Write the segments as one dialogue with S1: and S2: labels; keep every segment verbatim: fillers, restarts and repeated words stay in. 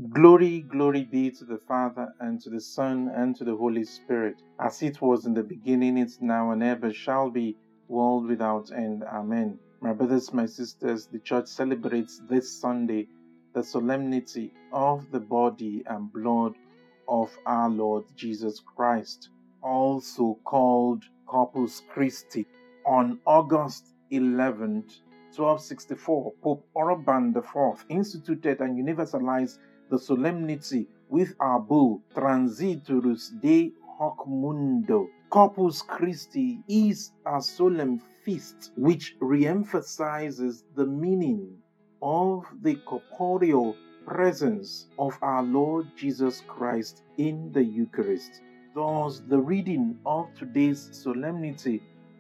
S1: Glory, glory be to the Father, and to the Son, and to the Holy Spirit, as it was in the beginning, it's now, and ever shall be, world without end. Amen. My brothers, my sisters, the Church celebrates this Sunday the solemnity of the body and blood of our Lord Jesus Christ, also called Corpus Christi. On August eleventh, twelve sixty-four, Pope Urban the fourth instituted and universalized the solemnity with our bull Transiturus de Hoc Mundo. Corpus Christi is a solemn feast which re-emphasizes the meaning of the corporeal presence of our Lord Jesus Christ in the Eucharist. Thus, the reading of today's solemnity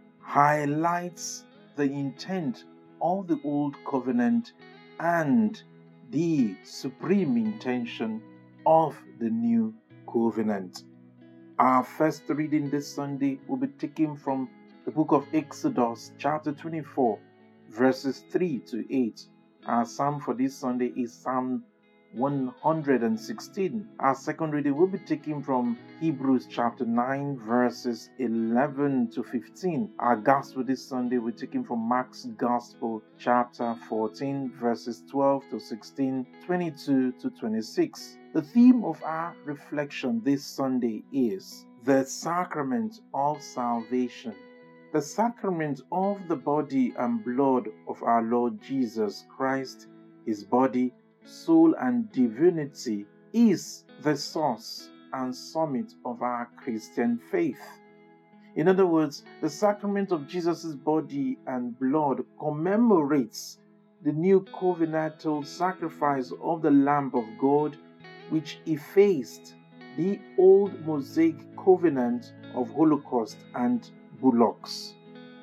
S1: highlights the intent of the Old Covenant and the supreme intention of the New Covenant. Our first reading this Sunday will be taken from the book of Exodus, chapter twenty-four, verses three to eight. Our psalm for this Sunday is Psalm one hundred sixteen. Our second reading will be taken from Hebrews chapter nine, verses eleven to fifteen. Our gospel this Sunday will be taken from Mark's Gospel, chapter fourteen, verses twelve to sixteen, twenty-two to twenty-six. The theme of our reflection this Sunday is the sacrament of salvation. The sacrament of the body and blood of our Lord Jesus Christ, his body, soul, and divinity, is the source and summit of our Christian faith. In other words, the sacrament of Jesus' body and blood commemorates the new covenantal sacrifice of the Lamb of God, which effaced the old Mosaic covenant of Holocaust and bullocks.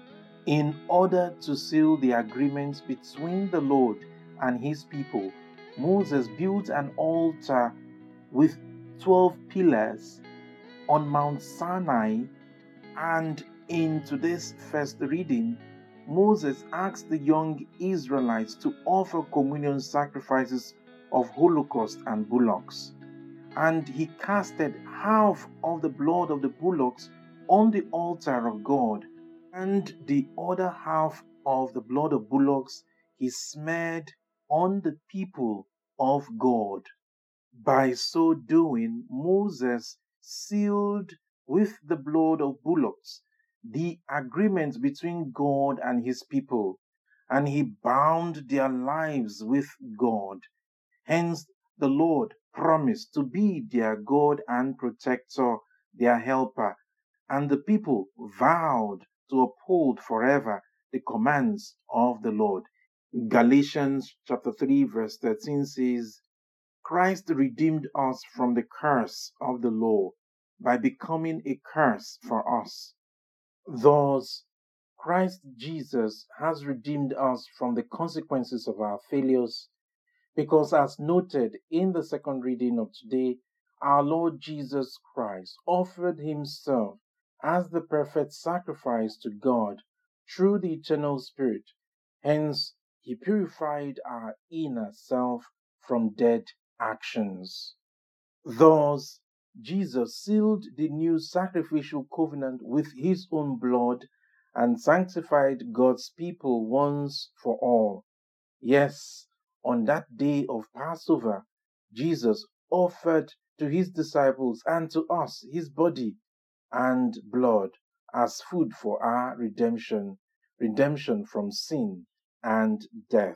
S1: In order to seal the agreement between the Lord and his people, Moses built an altar with twelve pillars on Mount Sinai, and in today's first reading, Moses asked the young Israelites to offer communion sacrifices of Holocaust and bullocks, and he casted half of the blood of the bullocks on the altar of God, and the other half of the blood of bullocks he smeared on the people of God. By so doing, Moses sealed with the blood of bullocks the agreement between God and his people, and he bound their lives with God. Hence, the Lord promised to be their God and protector, their helper, and the people vowed to uphold forever the commands of the Lord. Galatians chapter three verse thirteen says, Christ redeemed us from the curse of the law by becoming a curse for us. Thus, Christ Jesus has redeemed us from the consequences of our failures, because as noted in the second reading of today, our Lord Jesus Christ offered himself as the perfect sacrifice to God through the eternal Spirit. Hence, he purified our inner self from dead actions. Thus, Jesus sealed the new sacrificial covenant with his own blood and sanctified God's people once for all. Yes, on that day of Passover, Jesus offered to his disciples and to us his body and blood as food for our redemption, redemption from sin and death.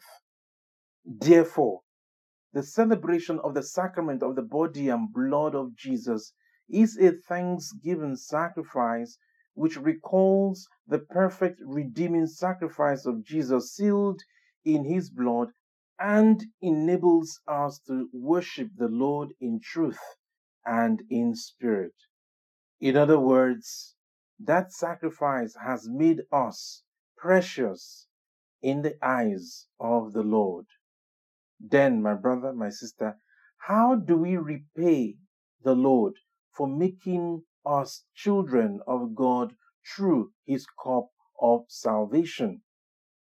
S1: Therefore, the celebration of the sacrament of the body and blood of Jesus is a thanksgiving sacrifice which recalls the perfect redeeming sacrifice of Jesus sealed in his blood and enables us to worship the Lord in truth and in spirit. In other words, that sacrifice has made us precious in the eyes of the Lord. Then, my brother, my sister, how do we repay the Lord for making us children of God through his cup of salvation?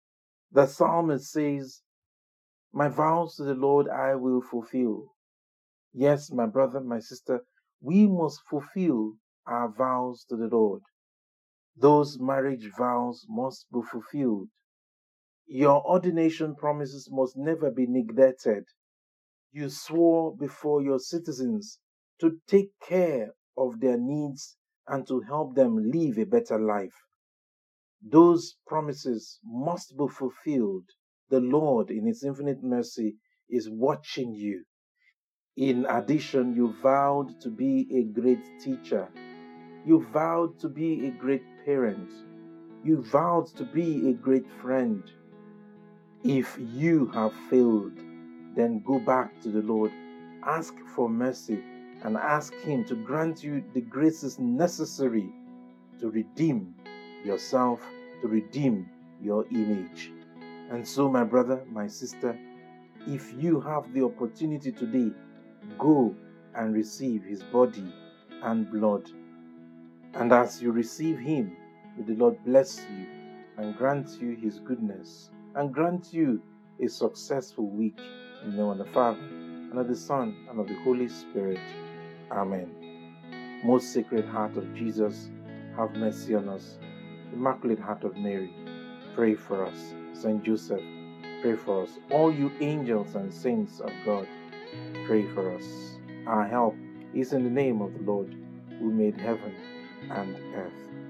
S1: The psalmist says, My vows to the Lord I will fulfill. Yes, my brother, my sister, we must fulfill our vows to the Lord. Those marriage vows must be fulfilled. Your ordination promises must never be neglected. You swore before your citizens to take care of their needs and to help them live a better life. Those promises must be fulfilled. The Lord, in His infinite mercy, is watching you. In addition, you vowed to be a great teacher. You vowed to be a great parent. You vowed to be a great friend. If you have failed, then go back to the Lord. Ask for mercy and ask Him to grant you the graces necessary to redeem yourself, to redeem your image. And so, my brother, my sister, if you have the opportunity today, go and receive His body and blood. And as you receive Him, may the Lord bless you and grant you His goodness and grant you a successful week. In the name of the Father, and of the Son, and of the Holy Spirit. Amen. Most Sacred Heart of Jesus, have mercy on us. Immaculate Heart of Mary, pray for us. Saint Joseph, pray for us. All you angels and saints of God, pray for us. Our help is in the name of the Lord, who made heaven and earth.